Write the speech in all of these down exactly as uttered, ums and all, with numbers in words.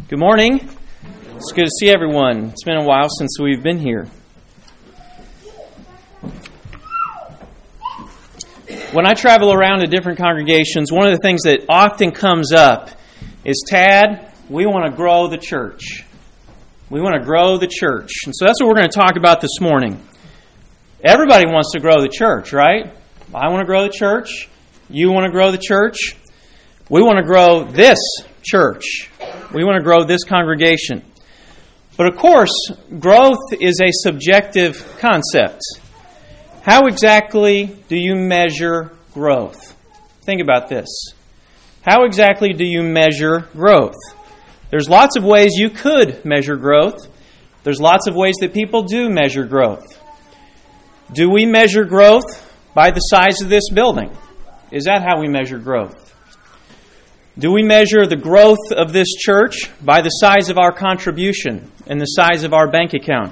Good morning. It's good to see everyone. It's been a while since we've been here. When I travel around to different congregations, one of the things that often comes up is, Tad, we want to grow the church. We want to grow the church. And so that's what we're going to talk about this morning. Everybody wants to grow the church, right? I want to grow the church. You want to grow the church. We want to grow this church. We want to grow this congregation. But of course, growth is a subjective concept. How exactly do you measure growth? Think about this. How exactly do you measure growth? There's lots of ways you could measure growth. There's lots of ways that people do measure growth. Do we measure growth by the size of this building? Is that how we measure growth? Do we measure the growth of this church by the size of our contribution and the size of our bank account?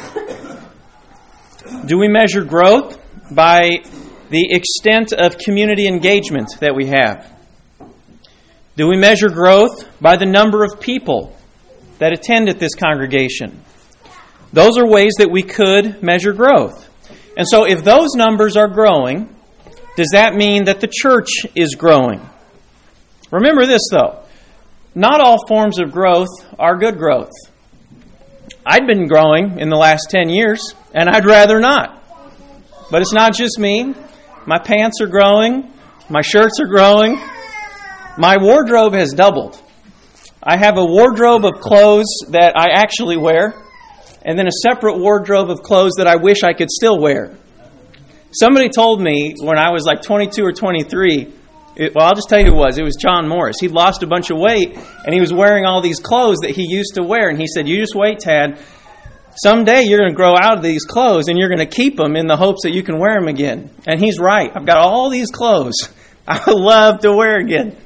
Do we measure growth by the extent of community engagement that we have? Do we measure growth by the number of people that attend at this congregation? Those are ways that we could measure growth. And so if those numbers are growing, does that mean that the church is growing? Remember this, though. Not all forms of growth are good growth. I've been growing in the last ten years, and I'd rather not. But it's not just me. My pants are growing. My shirts are growing. My wardrobe has doubled. I have a wardrobe of clothes that I actually wear, and then a separate wardrobe of clothes that I wish I could still wear. Somebody told me when I was like twenty-two or twenty-three, It, well, I'll just tell you who it was. It was John Morris. He'd lost a bunch of weight, and he was wearing all these clothes that he used to wear. And he said, you just wait, Tad. Someday you're going to grow out of these clothes, and you're going to keep them in the hopes that you can wear them again. And he's right. I've got all these clothes I would love to wear again.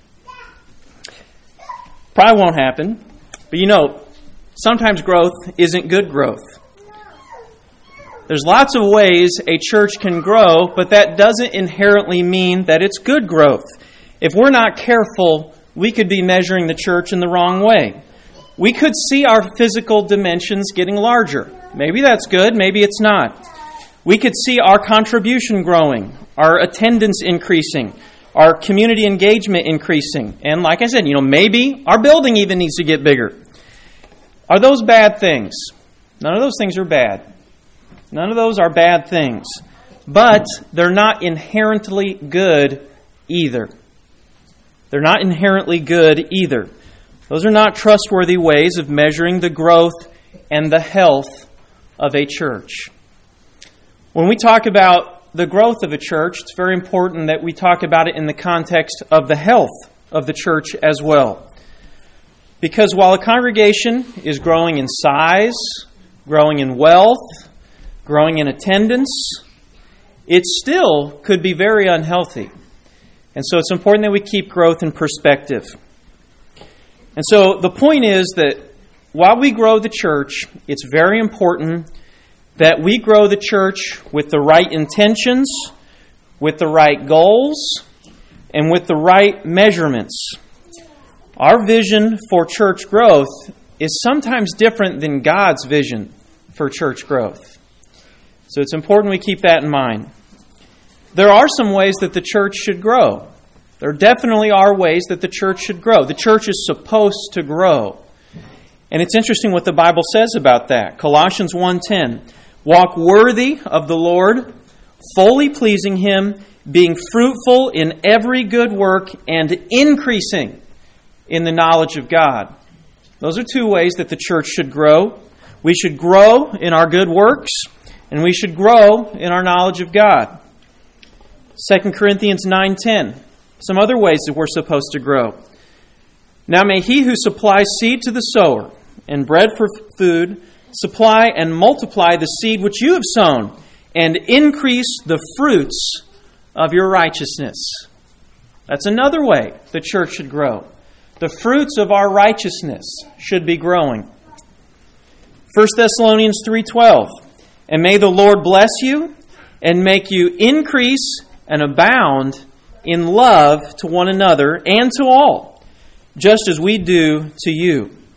Probably won't happen. But you know, sometimes growth isn't good growth. There's lots of ways a church can grow, but that doesn't inherently mean that it's good growth. If we're not careful, we could be measuring the church in the wrong way. We could see our physical dimensions getting larger. Maybe that's good, maybe it's not. We could see our contribution growing, our attendance increasing, our community engagement increasing. And like I said, you know, maybe our building even needs to get bigger. Are those bad things? None of those things are bad. None of those are bad things, but they're not inherently good either. They're not inherently good either. Those are not trustworthy ways of measuring the growth and the health of a church. When we talk about the growth of a church, it's very important that we talk about it in the context of the health of the church as well. Because while a congregation is growing in size, growing in wealth, growing in attendance, it still could be very unhealthy. And so it's important that we keep growth in perspective. And so the point is that while we grow the church, it's very important that we grow the church with the right intentions, with the right goals, and with the right measurements. Our vision for church growth is sometimes different than God's vision for church growth. So it's important we keep that in mind. There are some ways that the church should grow. There definitely are ways that the church should grow. The church is supposed to grow. And it's interesting what the Bible says about that. Colossians one ten, walk worthy of the Lord, fully pleasing Him, being fruitful in every good work, and increasing in the knowledge of God. Those are two ways that the church should grow. We should grow in our good works, and we should grow in our knowledge of God. Second Corinthians nine ten. Some other ways that we're supposed to grow. Now may He who supplies seed to the sower and bread for food supply and multiply the seed which you have sown and increase the fruits of your righteousness. That's another way the church should grow. The fruits of our righteousness should be growing. First Thessalonians three twelve. And may the Lord bless you and make you increase and abound in love to one another and to all, just as we do to you.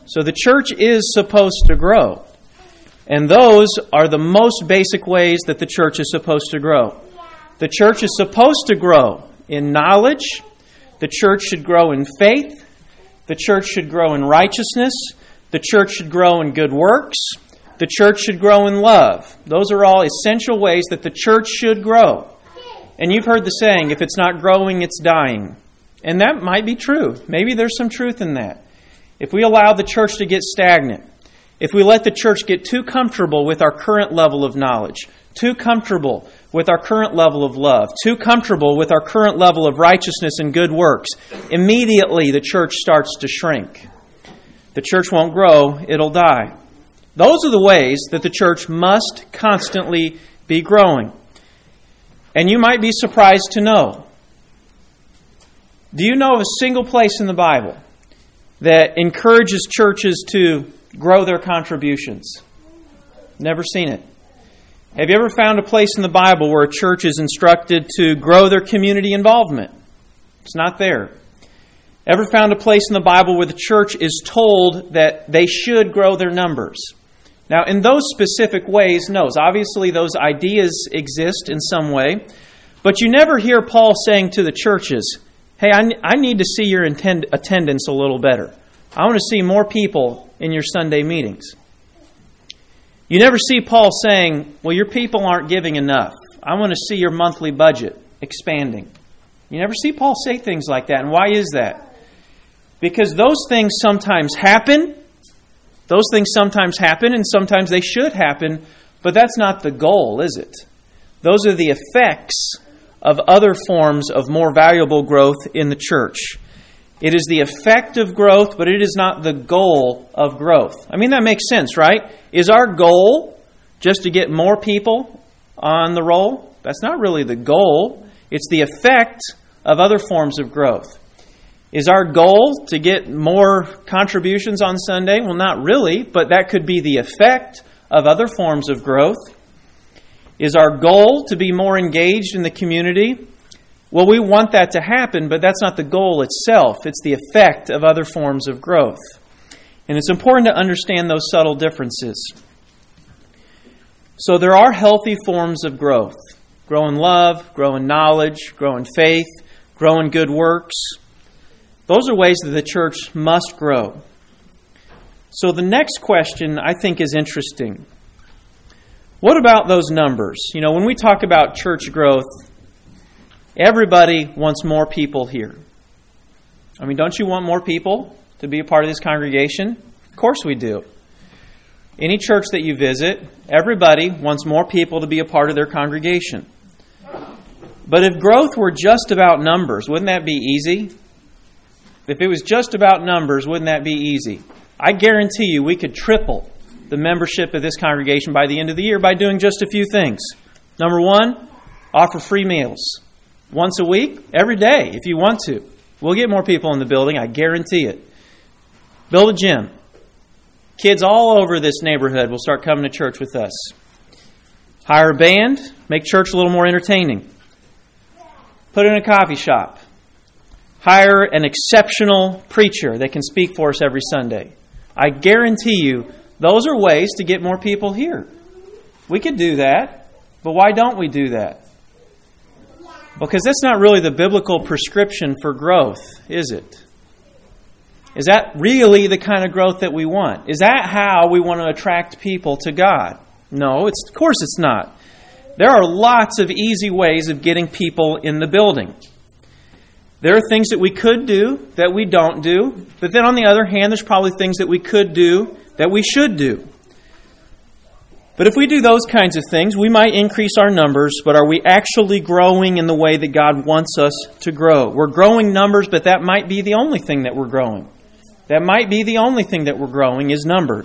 So the church is supposed to grow. And those are the most basic ways that the church is supposed to grow. The church is supposed to grow in knowledge. The church should grow in faith. The church should grow in righteousness. The church should grow in good works. The church should grow in love. Those are all essential ways that the church should grow. And you've heard the saying, if it's not growing, it's dying. And that might be true. Maybe there's some truth in that. If we allow the church to get stagnant, if we let the church get too comfortable with our current level of knowledge, too comfortable with our current level of love, too comfortable with our current level of righteousness and good works, immediately the church starts to shrink. The church won't grow, it'll die. Those are the ways that the church must constantly be growing. And you might be surprised to know. Do you know of a single place in the Bible that encourages churches to grow their contributions? Never seen it. Have you ever found a place in the Bible where a church is instructed to grow their community involvement? It's not there. Ever found a place in the Bible where the church is told that they should grow their numbers? Now, in those specific ways, no. Obviously, those ideas exist in some way. But you never hear Paul saying to the churches, hey, I, I need to see your attend- attendance a little better. I want to see more people in your Sunday meetings. You never see Paul saying, well, your people aren't giving enough. I want to see your monthly budget expanding. You never see Paul say things like that. And why is that? Because those things sometimes happen. Those things sometimes happen, and sometimes they should happen, but that's not the goal, is it? Those are the effects of other forms of more valuable growth in the church. It is the effect of growth, but it is not the goal of growth. I mean, that makes sense, right? Is our goal just to get more people on the roll? That's not really the goal. It's the effect of other forms of growth. Is our goal to get more contributions on Sunday? Well, not really, but that could be the effect of other forms of growth. Is our goal to be more engaged in the community? Well, we want that to happen, but that's not the goal itself. It's the effect of other forms of growth. And it's important to understand those subtle differences. So there are healthy forms of growth. Grow in love, grow in knowledge, grow in faith, grow in good works. Those are ways that the church must grow. So the next question I think is interesting. What about those numbers? You know, when we talk about church growth, everybody wants more people here. I mean, don't you want more people to be a part of this congregation? Of course we do. Any church that you visit, everybody wants more people to be a part of their congregation. But if growth were just about numbers, wouldn't that be easy? If it was just about numbers, wouldn't that be easy? I guarantee you we could triple the membership of this congregation by the end of the year by doing just a few things. Number one, offer free meals. Once a week, every day, if you want to. We'll get more people in the building, I guarantee it. Build a gym. Kids all over this neighborhood will start coming to church with us. Hire a band, make church a little more entertaining. Put in a coffee shop. Hire an exceptional preacher that can speak for us every Sunday. I guarantee you, those are ways to get more people here. We could do that, but why don't we do that? Because that's not really the biblical prescription for growth, is it? Is that really the kind of growth that we want? Is that how we want to attract people to God? No, it's, of course it's not. There are lots of easy ways of getting people in the building. There are things that we could do that we don't do. But then on the other hand, there's probably things that we could do that we should do. But if we do those kinds of things, we might increase our numbers, but are we actually growing in the way that God wants us to grow? We're growing numbers, but that might be the only thing that we're growing. That might be the only thing that we're growing is numbers.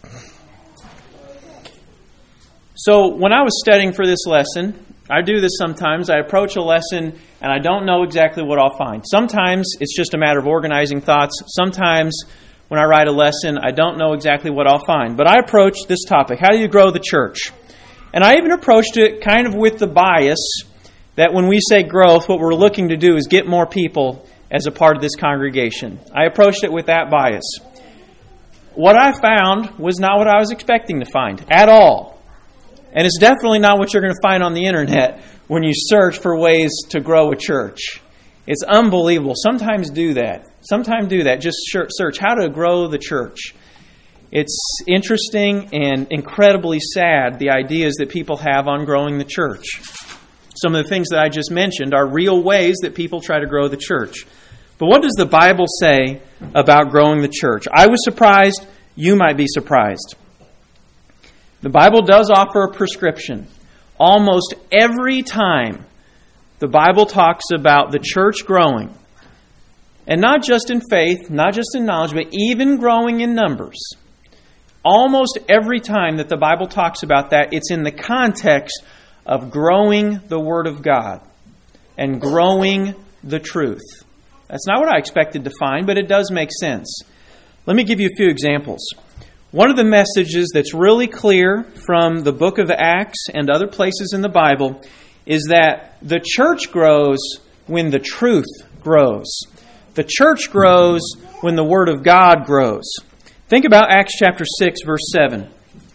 So when I was studying for this lesson, I do this sometimes. I approach a lesson and I don't know exactly what I'll find. Sometimes it's just a matter of organizing thoughts. Sometimes when I write a lesson, I don't know exactly what I'll find. But I approach this topic, how do you grow the church? And I even approached it kind of with the bias that when we say growth, what we're looking to do is get more people as a part of this congregation. I approached it with that bias. what I found was not what I was expecting to find at all. And it's definitely not what you're going to find on the internet when you search for ways to grow a church. It's unbelievable. Sometimes do that. Sometimes do that. Just search how to grow the church. It's interesting and incredibly sad, the ideas that people have on growing the church. Some of the things that I just mentioned are real ways that people try to grow the church. But what does the Bible say about growing the church? I was surprised. You might be surprised. The Bible does offer a prescription. Almost every time the Bible talks about the church growing, and not just in faith, not just in knowledge, but even growing in numbers. Almost every time that the Bible talks about that, it's in the context of growing the Word of God and growing the truth. That's not what I expected to find, but it does make sense. Let me give you a few examples. One of the messages that's really clear from the book of Acts and other places in the Bible is that the church grows when the truth grows. The church grows when the Word of God grows. Think about Acts chapter six, verse seven.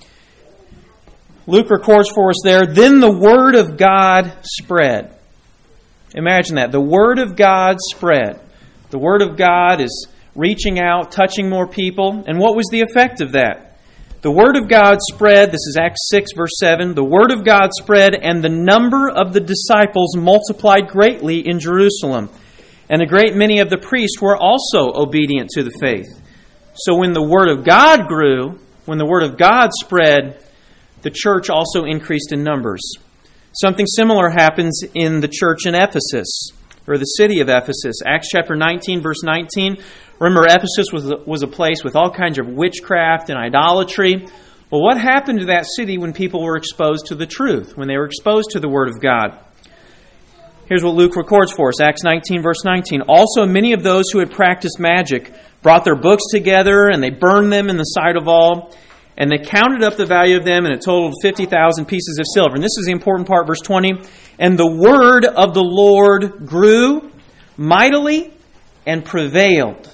Luke records for us there, then the Word of God spread. Imagine that. The Word of God spread. The Word of God is reaching out, touching more people. And what was the effect of that? The Word of God spread. This is Acts six, verse seven. The Word of God spread, and the number of the disciples multiplied greatly in Jerusalem. And a great many of the priests were also obedient to the faith. So when the Word of God grew, when the Word of God spread, the church also increased in numbers. Something similar happens in the church in Ephesus, or the city of Ephesus. Acts chapter nineteen, verse nineteen. Remember, Ephesus was, was a place with all kinds of witchcraft and idolatry. Well, what happened to that city when people were exposed to the truth, when they were exposed to the Word of God? Here's what Luke records for us, Acts nineteen, verse nineteen. Also, many of those who had practiced magic brought their books together, and they burned them in the sight of all. And they counted up the value of them, and it totaled fifty thousand pieces of silver. And this is the important part, verse twenty. And the word of the Lord grew mightily and prevailed.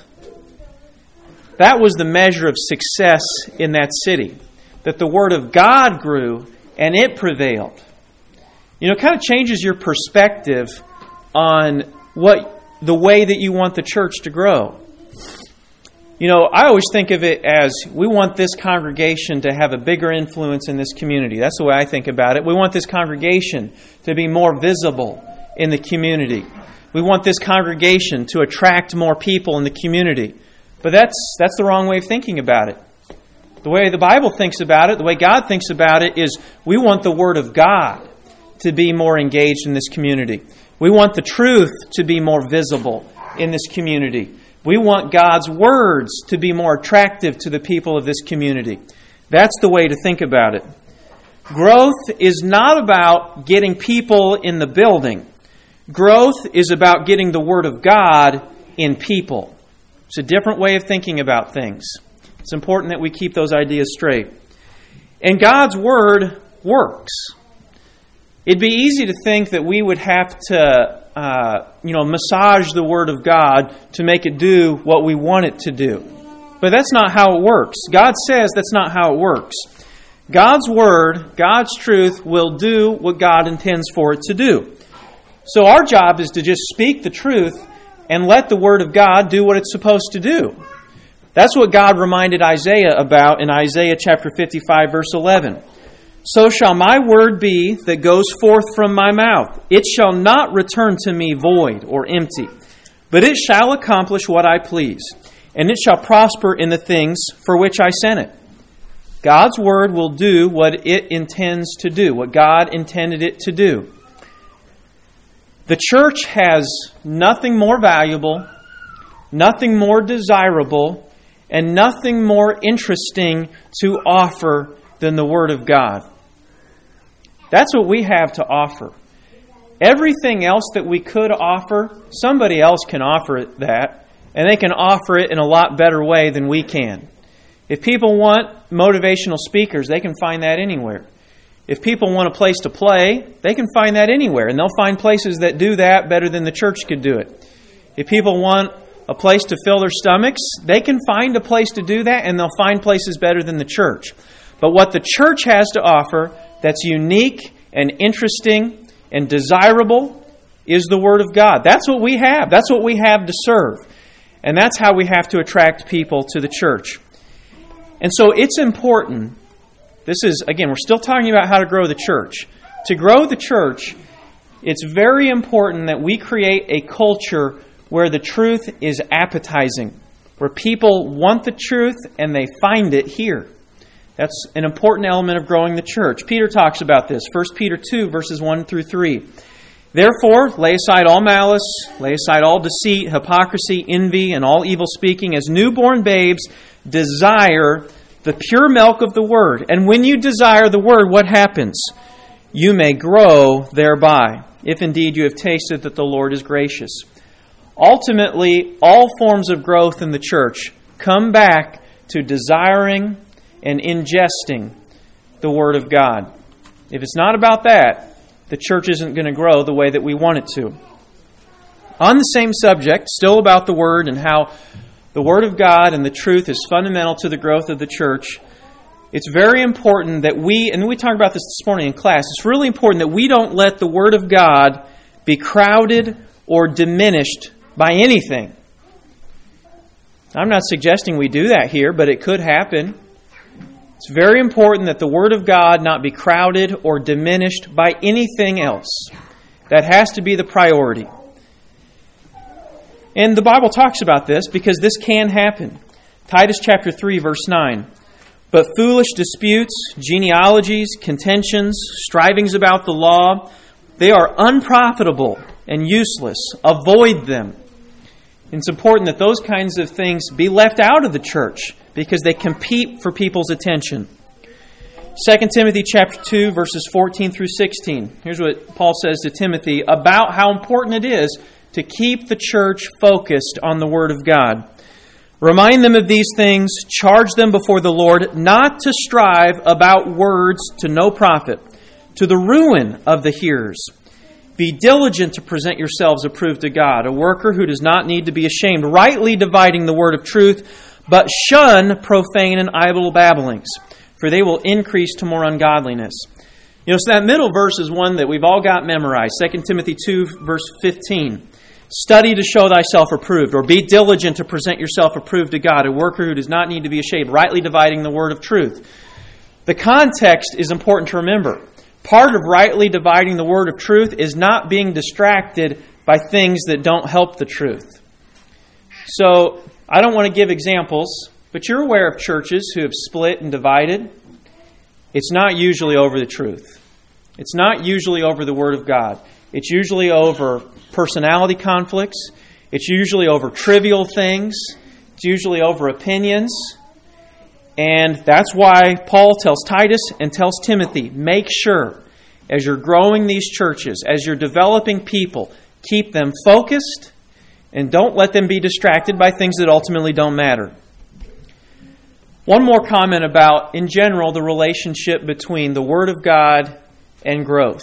That was the measure of success in that city. That the word of God grew and it prevailed. You know, it kind of changes your perspective on what the way that you want the church to grow. You know, I always think of it as we want this congregation to have a bigger influence in this community. That's the way I think about it. We want this congregation to be more visible in the community. We want this congregation to attract more people in the community. But that's that's the wrong way of thinking about it. The way the Bible thinks about it, the way God thinks about it is we want the Word of God to be more engaged in this community. We want the truth to be more visible in this community. We want God's words to be more attractive to the people of this community. That's the way to think about it. Growth is not about getting people in the building. Growth is about getting the Word of God in people. It's a different way of thinking about things. It's important that we keep those ideas straight. And God's Word works. It'd be easy to think that we would have to Uh, you know, massage the Word of God to make it do what we want it to do. But that's not how it works. God says that's not how it works. God's Word, God's truth, will do what God intends for it to do. So our job is to just speak the truth and let the Word of God do what it's supposed to do. That's what God reminded Isaiah about in Isaiah chapter fifty-five, verse eleven. So shall my word be that goes forth from my mouth. It shall not return to me void or empty, but it shall accomplish what I please, and it shall prosper in the things for which I sent it. God's word will do what it intends to do, what God intended it to do. The church has nothing more valuable, nothing more desirable, and nothing more interesting to offer than the Word of God. That's what we have to offer. Everything else that we could offer, somebody else can offer that, and they can offer it in a lot better way than we can. If people want motivational speakers, they can find that anywhere. If people want a place to play, they can find that anywhere, and they'll find places that do that better than the church could do it. If people want a place to fill their stomachs, they can find a place to do that, and they'll find places better than the church. But what the church has to offer that's unique and interesting and desirable is the Word of God. That's what we have. That's what we have to serve. And that's how we have to attract people to the church. And so it's important. This is, again, we're still talking about how to grow the church. To grow the church, it's very important that we create a culture where the truth is appetizing, where people want the truth and they find it here. That's an important element of growing the church. Peter talks about this. First Peter two, verses one through three. Therefore, lay aside all malice, lay aside all deceit, hypocrisy, envy, and all evil speaking. As newborn babes, desire the pure milk of the Word. And when you desire the Word, what happens? You may grow thereby, if indeed you have tasted that the Lord is gracious. Ultimately, all forms of growth in the church come back to desiring and ingesting the Word of God. If it's not about that, the church isn't going to grow the way that we want it to. On the same subject, still about the Word and how the Word of God and the truth is fundamental to the growth of the church, it's very important that we, and we talked about this this morning in class, it's really important that we don't let the Word of God be crowded or diminished by anything. I'm not suggesting we do that here, but it could happen. It's very important that the Word of God not be crowded or diminished by anything else. That has to be the priority. And the Bible talks about this because this can happen. Titus chapter three, verse nine. But foolish disputes, genealogies, contentions, strivings about the law, they are unprofitable and useless. Avoid them. It's important that those kinds of things be left out of the church because they compete for people's attention. Second Timothy chapter two, verses fourteen through sixteen. Here's what Paul says to Timothy about how important it is to keep the church focused on the Word of God. Remind them of these things, charge them before the Lord, not to strive about words to no profit, to the ruin of the hearers. Be diligent to present yourselves approved to God, a worker who does not need to be ashamed, rightly dividing the word of truth, but shun profane and idle babblings, for they will increase to more ungodliness. You know, so that middle verse is one that we've all got memorized. Second Timothy two, verse fifteen. Study to show thyself approved, or be diligent to present yourself approved to God, a worker who does not need to be ashamed, rightly dividing the word of truth. The context is important to remember. Part of rightly dividing the word of truth is not being distracted by things that don't help the truth. So, I don't want to give examples, but you're aware of churches who have split and divided. It's not usually over the truth. It's not usually over the Word of God. It's usually over personality conflicts. It's usually over trivial things. It's usually over opinions. And that's why Paul tells Titus and tells Timothy, make sure, as you're growing these churches, as you're developing people, keep them focused and don't let them be distracted by things that ultimately don't matter. One more comment about, in general, the relationship between the Word of God and growth.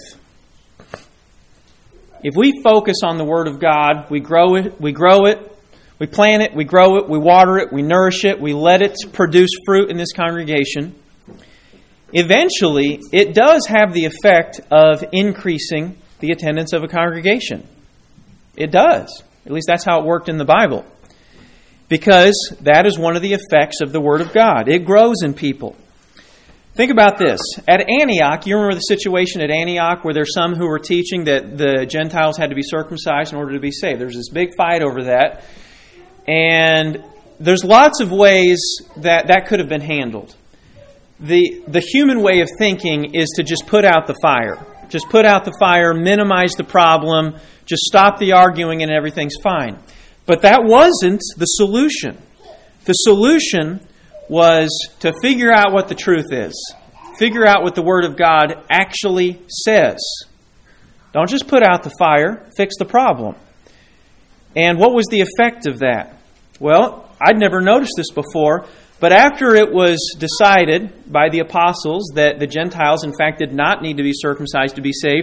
If we focus on the Word of God, we grow it, we grow it, we plant it, we grow it, we water it, we nourish it, we let it produce fruit in this congregation. Eventually, it does have the effect of increasing the attendance of a congregation. It does. At least that's how it worked in the Bible. Because that is one of the effects of the Word of God. It grows in people. Think about this. At Antioch, you remember the situation at Antioch where there's some who were teaching that the Gentiles had to be circumcised in order to be saved. There's this big fight over that. And there's lots of ways that that could have been handled. The, the human way of thinking is to just put out the fire. Just put out the fire, minimize the problem, just stop the arguing and everything's fine. But that wasn't the solution. The solution was to figure out what the truth is. Figure out what the Word of God actually says. Don't just put out the fire, fix the problem. And what was the effect of that? Well, I'd never noticed this before, but after it was decided by the apostles that the Gentiles, in fact, did not need to be circumcised to be saved,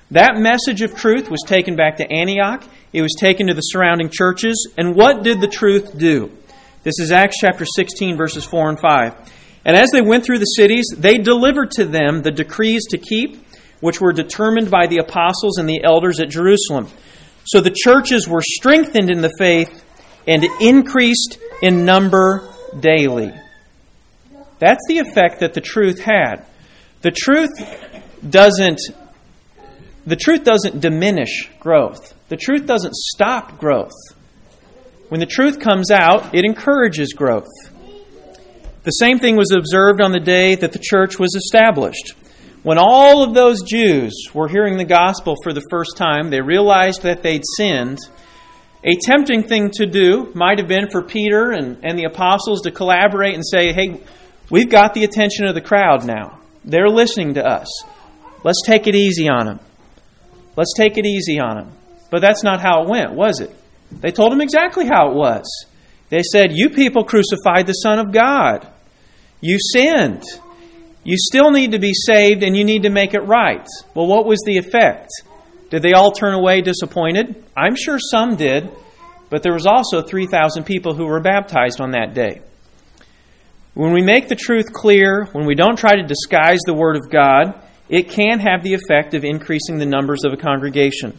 That message of truth was taken back to Antioch. It was taken to the surrounding churches. And what did the truth do? This is Acts chapter sixteen, verses four and five. And as they went through the cities, they delivered to them the decrees to keep, which were determined by the apostles and the elders at Jerusalem. So the churches were strengthened in the faith and increased in number daily. That's the effect that the truth had. The truth doesn't the truth doesn't diminish growth. The truth doesn't stop growth. When the truth comes out, it encourages growth. The same thing was observed on the day that the church was established. When all of those Jews were hearing the gospel for the first time, they realized that they'd sinned. A tempting thing to do might have been for Peter and, and the apostles to collaborate and say, hey, we've got the attention of the crowd now. They're listening to us. Let's take it easy on them. Let's take it easy on them. But that's not how it went, was it? They told them exactly how it was. They said, you people crucified the Son of God. You sinned. You still need to be saved and you need to make it right. Well, what was the effect? Did they all turn away disappointed? I'm sure some did, but there was also three thousand people who were baptized on that day. When we make the truth clear, when we don't try to disguise the Word of God, it can have the effect of increasing the numbers of a congregation.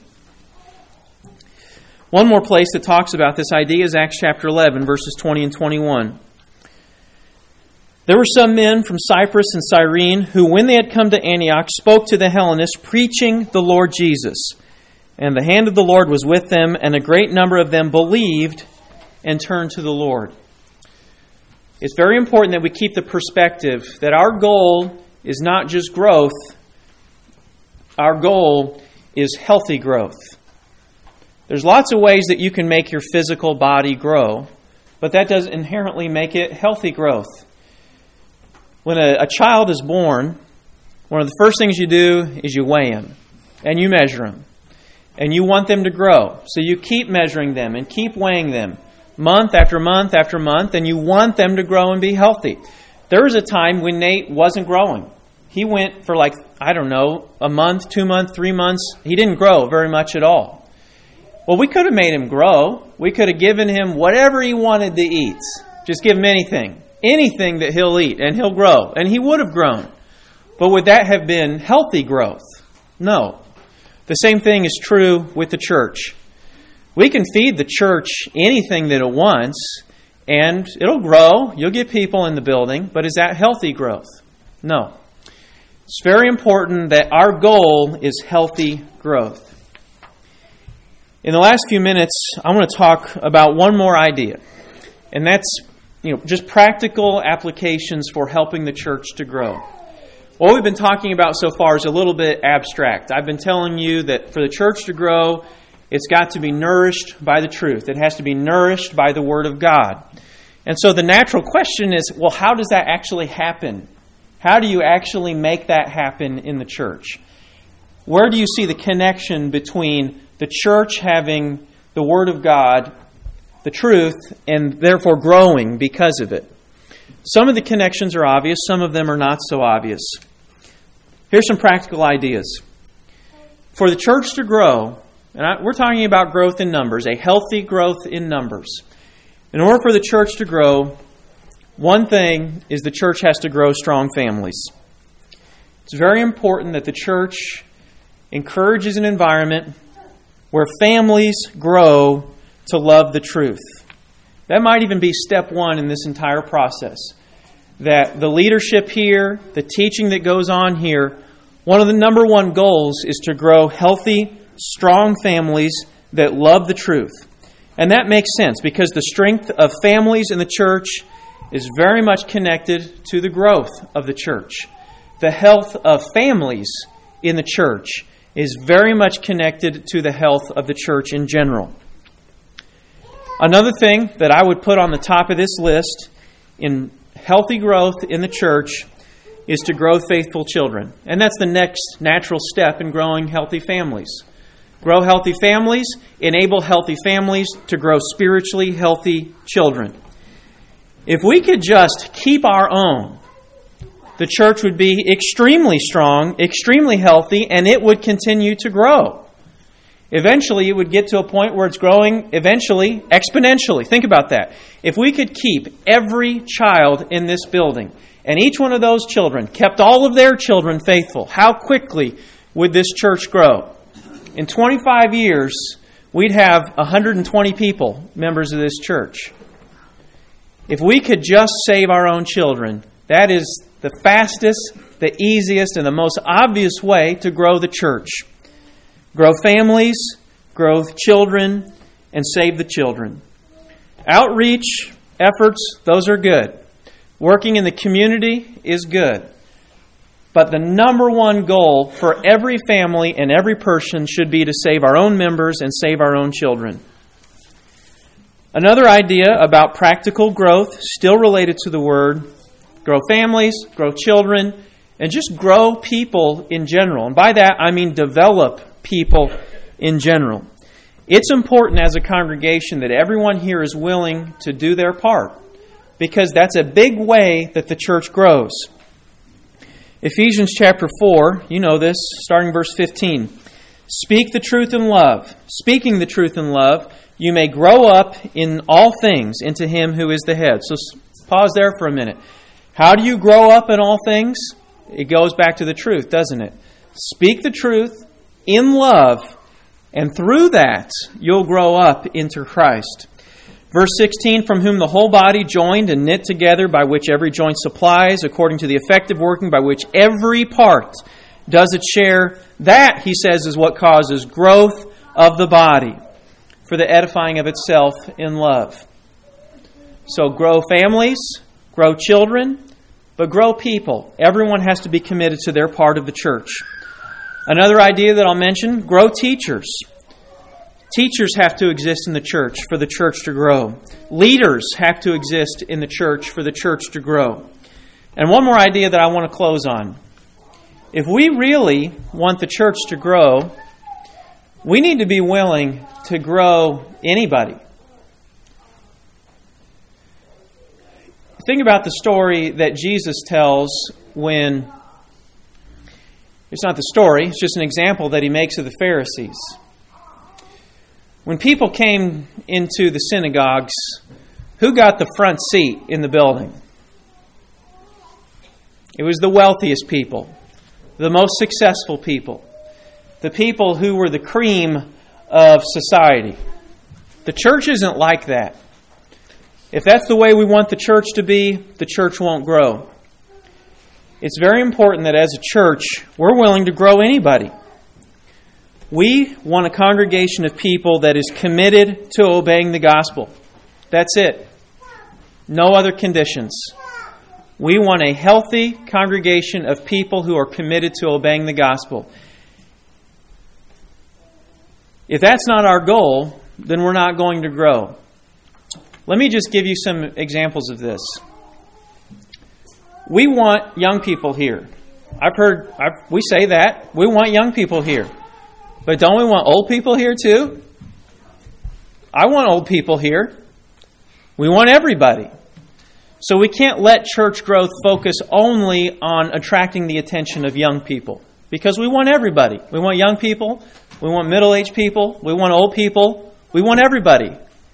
One more place that talks about this idea is Acts chapter eleven, verses twenty and twenty-one. There were some men from Cyprus and Cyrene who, when they had come to Antioch, spoke to the Hellenists, preaching the Lord Jesus. And the hand of the Lord was with them, and a great number of them believed and turned to the Lord. It's very important that we keep the perspective that our goal is not just growth. Our goal is healthy growth. There's lots of ways that you can make your physical body grow, but that doesn't inherently make it healthy growth. When a, a child is born, one of the first things you do is you weigh them and you measure them. And you want them to grow. So you keep measuring them and keep weighing them month after month after month, and you want them to grow and be healthy. There was a time when Nate wasn't growing. He went for like, I don't know, a month, two months, three months. He didn't grow very much at all. Well, we could have made him grow. We could have given him whatever he wanted to eat. Just give him anything. Anything that he'll eat, and he'll grow. And he would have grown. But would that have been healthy growth? No. The same thing is true with the church. We can feed the church anything that it wants, and it'll grow. You'll get people in the building. But is that healthy growth? No. It's very important that our goal is healthy growth. In the last few minutes, I want to talk about one more idea. And that's, you know, just practical applications for helping the church to grow. What we've been talking about so far is a little bit abstract. I've been telling you that for the church to grow, it's got to be nourished by the truth. It has to be nourished by the Word of God. And so the natural question is, well, how does that actually happen? How do you actually make that happen in the church? Where do you see the connection between the church having the Word of God, the truth, and therefore growing because of it? Some of the connections are obvious, some of them are not so obvious. Here's some practical ideas. For the church to grow, and I, we're talking about growth in numbers, a healthy growth in numbers. In order for the church to grow, one thing is the church has to grow strong families. It's very important that the church encourages an environment where families grow to love the truth. That might even be step one in this entire process. That the leadership here, the teaching that goes on here, one of the number one goals is to grow healthy, strong families that love the truth. And that makes sense because the strength of families in the church is very much connected to the growth of the church. The health of families in the church is very much connected to the health of the church in general. Another thing that I would put on the top of this list in healthy growth in the church is to grow faithful children. And that's the next natural step in growing healthy families. Grow healthy families, enable healthy families to grow spiritually healthy children. If we could just keep our own, the church would be extremely strong, extremely healthy, and it would continue to grow. Eventually, it would get to a point where it's growing, eventually, exponentially. Think about that. If we could keep every child in this building, and each one of those children kept all of their children faithful, how quickly would this church grow? In twenty-five years, we'd have one hundred twenty people, members of this church. If we could just save our own children, that is the fastest, the easiest, and the most obvious way to grow the church. Grow families, grow children, and save the children. Outreach efforts, those are good. Working in the community is good. But the number one goal for every family and every person should be to save our own members and save our own children. Another idea about practical growth, still related to the word, grow families, grow children, and just grow people in general. And by that, I mean develop people in general. It's important as a congregation that everyone here is willing to do their part, because that's a big way that the church grows. Ephesians chapter four, you know this, starting verse fifteen. Speak the truth in love. Speaking the truth in love, you may grow up in all things into Him who is the head. So pause there for a minute. How do you grow up in all things? It goes back to the truth, doesn't it? Speak the truth in love, and through that, you'll grow up into Christ. Verse sixteen, from whom the whole body joined and knit together, by which every joint supplies, according to the effective working by which every part does its share. That, he says, is what causes growth of the body for the edifying of itself in love. So grow families, grow children, but grow people. Everyone has to be committed to their part of the church. Another idea that I'll mention, grow teachers. Teachers have to exist in the church for the church to grow. Leaders have to exist in the church for the church to grow. And one more idea that I want to close on. If we really want the church to grow, we need to be willing to grow anybody. Think about the story that Jesus tells when, it's not the story, it's just an example that He makes of the Pharisees. When people came into the synagogues, who got the front seat in the building? It was the wealthiest people, the most successful people, the people who were the cream of society. The church isn't like that. If that's the way we want the church to be, the church won't grow. It's very important that as a church, we're willing to grow anybody. We want a congregation of people that is committed to obeying the gospel. That's it. No other conditions. We want a healthy congregation of people who are committed to obeying the gospel. If that's not our goal, then we're not going to grow. Let me just give you some examples of this. We want young people here. I've heard, I've, we say that. We want young people here. But don't we want old people here too? I want old people here. We want everybody. So we can't let church growth focus only on attracting the attention of young people. Because we want everybody. We want young people. We want middle-aged people. We want old people. We want everybody.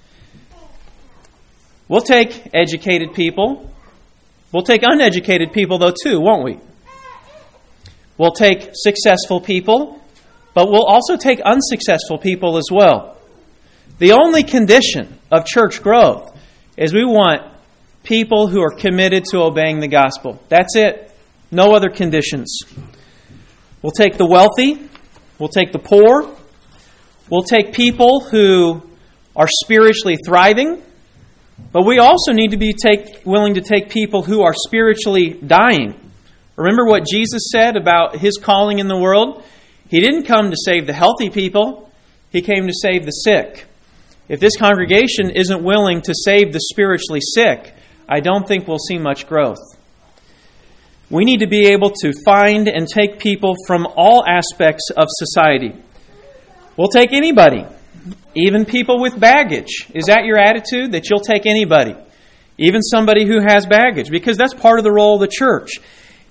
We'll take educated people. We'll take uneducated people, though, too, won't we? We'll take successful people, but we'll also take unsuccessful people as well. The only condition of church growth is we want people who are committed to obeying the gospel. That's it. No other conditions. We'll take the wealthy. We'll take the poor. We'll take people who are spiritually thriving. But we also need to be take, willing to take people who are spiritually dying. Remember what Jesus said about His calling in the world? He didn't come to save the healthy people. He came to save the sick. If this congregation isn't willing to save the spiritually sick, I don't think we'll see much growth. We need to be able to find and take people from all aspects of society. We'll take anybody. Even people with baggage. Is that your attitude? That you'll take anybody? Even somebody who has baggage? Because that's part of the role of the church.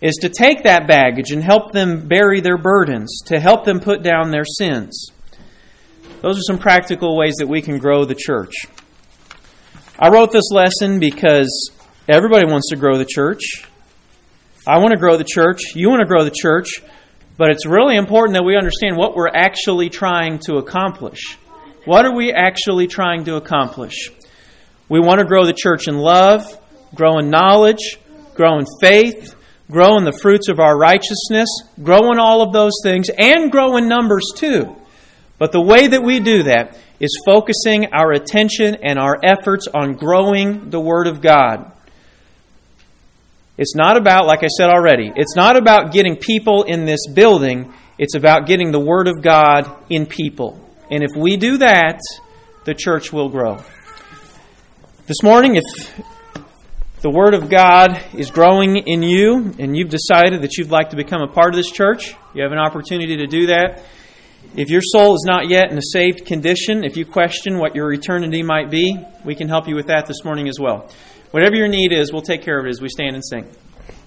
is to take that baggage and help them bury their burdens, to help them put down their sins. Those are some practical ways that we can grow the church. I wrote this lesson because everybody wants to grow the church. I want to grow the church. You want to grow the church. But it's really important that we understand what we're actually trying to accomplish. What are we actually trying to accomplish? We want to grow the church in love, grow in knowledge, grow in faith, grow in the fruits of our righteousness, grow in all of those things, and grow in numbers too. But the way that we do that is focusing our attention and our efforts on growing the Word of God. It's not about, like I said already, it's not about getting people in this building. It's about getting the Word of God in people. And if we do that, the church will grow. This morning, if the Word of God is growing in you and you've decided that you'd like to become a part of this church, you have an opportunity to do that. If your soul is not yet in a saved condition, if you question what your eternity might be, we can help you with that this morning as well. Whatever your need is, we'll take care of it as we stand and sing.